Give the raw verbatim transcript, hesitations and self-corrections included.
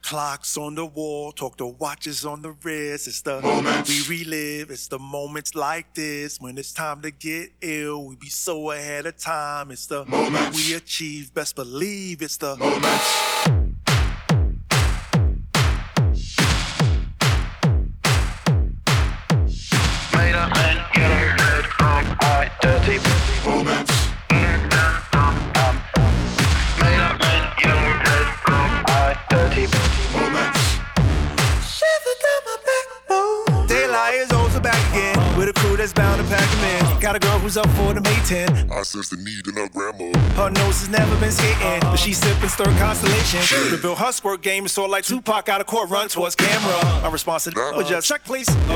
clocks on the wall, talk to watches on the wrist. It's the moments we relive. It's the moments like this when it's time to get ill. We be so ahead of time. It's the moments we achieve. Best believe it's the moments. Made up and yellow, red, wrong, white, dirty moments. Made up and yellow, red, wrong, white, dirty moments. Shiver down my backbone. Daylight is also back again with a crew that's bound to pack them in. Got a girl who's up for the May ten. I sense the need in her grandma. Her nose has never been skating, but she's sipping stir constellation. Reveal her squirt game is sort of like Tupac out of court run towards camera. My response to that was just check please.